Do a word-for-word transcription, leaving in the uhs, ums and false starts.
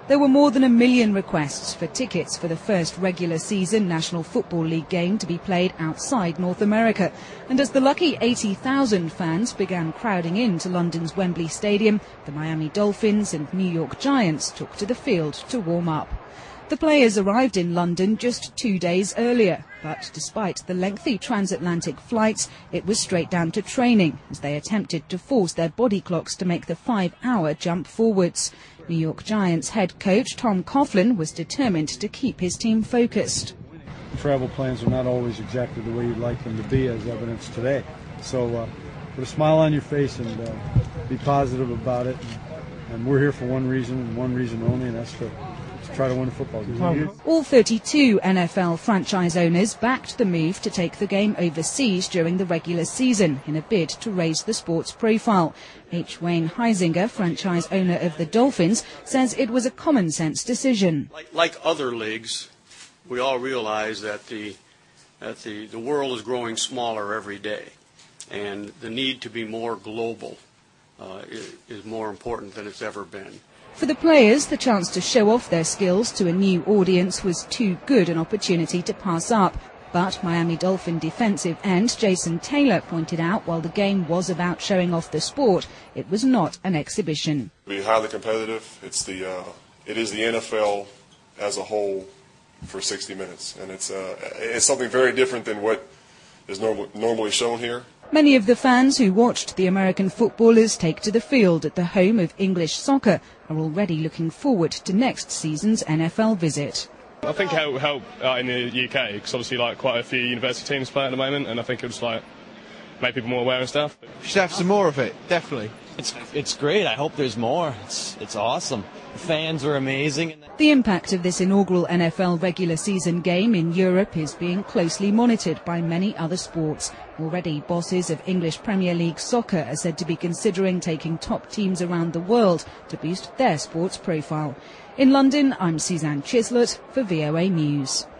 There were more than a million requests for tickets for the first regular season National Football League game to be played outside North America. And as the lucky eighty thousand fans began crowding into London's Wembley Stadium, the Miami Dolphins and New York Giants took to the field to warm up. The players arrived in London just two days earlier, but despite the lengthy transatlantic flights, it was straight down to training as they attempted to force their body clocks to make the five-hour jump forwards. New York Giants head coach Tom Coughlin was determined to keep his team focused. Travel plans are not always exactly the way you'd like them to be, as evidenced today. So uh, put a smile on your face and uh, be positive about it. And, and we're here for one reason and one reason only, and that's to try to win a football game. All thirty-two N F L franchise owners backed the move to take the game overseas during the regular season in a bid to raise the sport's profile. H. Wayne Huizenga, franchise owner of the Dolphins, says it was a common-sense decision. Like, like other leagues, we all realize that the that the, the world is growing smaller every day, and the need to be more global uh, is, is more important than it's ever been. For the players, the chance to show off their skills to a new audience was too good an opportunity to pass up. But Miami Dolphin defensive end Jason Taylor pointed out while the game was about showing off the sport, it was not an exhibition. Be highly competitive. It's the uh, it is the N F L as a whole for sixty minutes, and it's uh, it's something very different than what is norm- normally shown here. Many of the fans who watched the American footballers take to the field at the home of English soccer are already looking forward to next season's N F L visit. I think it will help uh, in the U K because obviously like quite a few university teams play at the moment, and I think it'll just like make people more aware and stuff. We should have some more of it, definitely. It's it's great. I hope there's more. It's it's awesome. The fans are amazing. The impact of this inaugural N F L regular season game in Europe is being closely monitored by many other sports. Already, bosses of English Premier League soccer are said to be considering taking top teams around the world to boost their sports profile. In London, I'm Suzanne Chislett for V O A News.